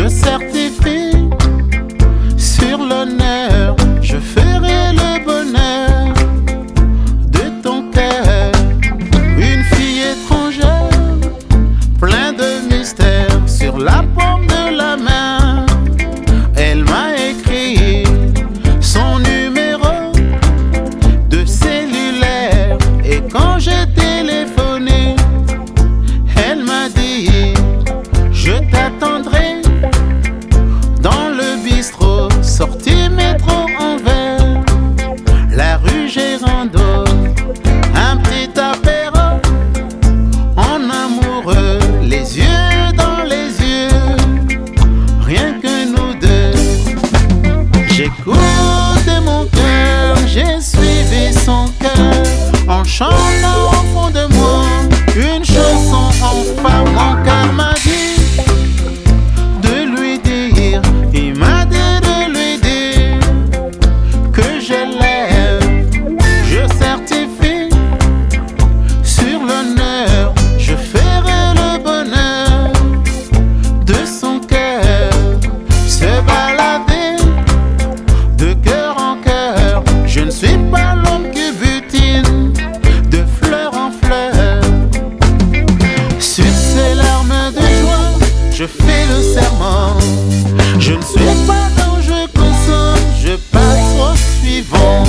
certifie sur l'honneur, je ferai le bonheur de ton cœur. Une fille étrangère, plein de mystères, sur la paume de la main, elle m'a écrit son numéro de cellulaire. Et quand j'ai téléphoné, elle m'a dit: je t'attendrai dans le bistrot, sortie métro Anvers, la rue Gérando, un petit apéro en amoureux, les yeux dans les yeux, rien que nous deux. J'écoutais mon cœur, j'ai suivi son cœur, en chantant au fond de moi une chanson en femme. Mon cœur m'a dit de lui dire, il m'a dit de lui dire que je l'aime. Je certifie sur l'honneur, je ferai le bonheur de son cœur. Se balader de cœur en cœur, je ne suis pas l'homme qui butine de fleur en fleur. Sur ces larmes de joie, je fais le serment, je ne suis pas dont je consomme, je passe au suivant.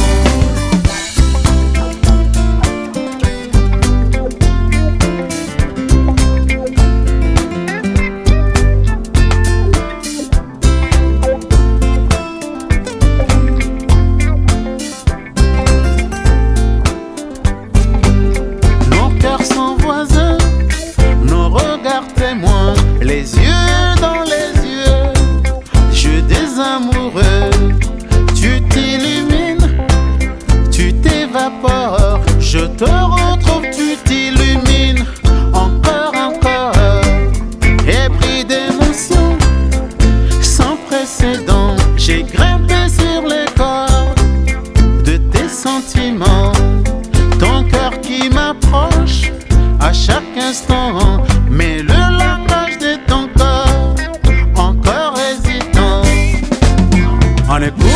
Nos cœurs sont voisins, nos regards témoins, les yeux dans les yeux, jeu des amoureux. Tu t'illumines, tu t'évapores, je te retrouve, tu t'illumines, encore, encore. Épris d'émotions sans précédent, j'ai grimpé sur les corps de tes sentiments. Ton cœur qui m'approche à chaque instant, mais le langage de ton corps encore hésitant. En écoute